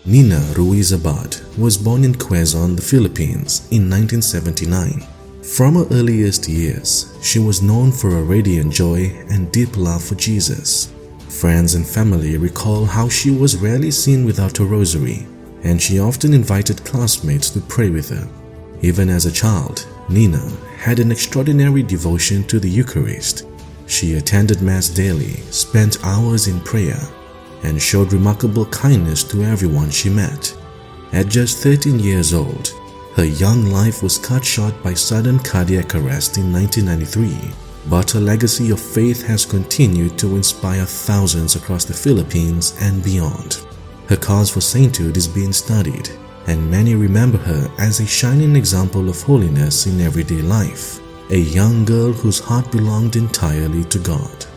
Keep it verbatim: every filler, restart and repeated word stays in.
Nina Ruiz Abad was born in Quezon, the Philippines in nineteen seventy-nine. From her earliest years, she was known for her radiant joy and deep love for Jesus. Friends and family recall how she was rarely seen without her rosary, and she often invited classmates to pray with her. Even as a child, Nina had an extraordinary devotion to the Eucharist. She attended Mass daily, spent hours in prayer, and showed remarkable kindness to everyone she met. At just thirteen years old, her young life was cut short by sudden cardiac arrest in nineteen ninety-three, but her legacy of faith has continued to inspire thousands across the Philippines and beyond. Her cause for sainthood is being studied, and many remember her as a shining example of holiness in everyday life, a young girl whose heart belonged entirely to God.